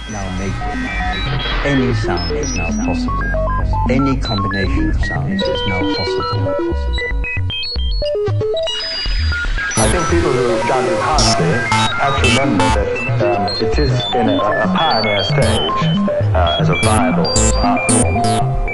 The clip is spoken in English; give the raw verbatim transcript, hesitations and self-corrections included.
now make it. Any sound is now possible. Any combination of sounds is now possible. I think people who dance it hardly have to remember that um, it is in a, a pioneer stage uh, as a viable art form.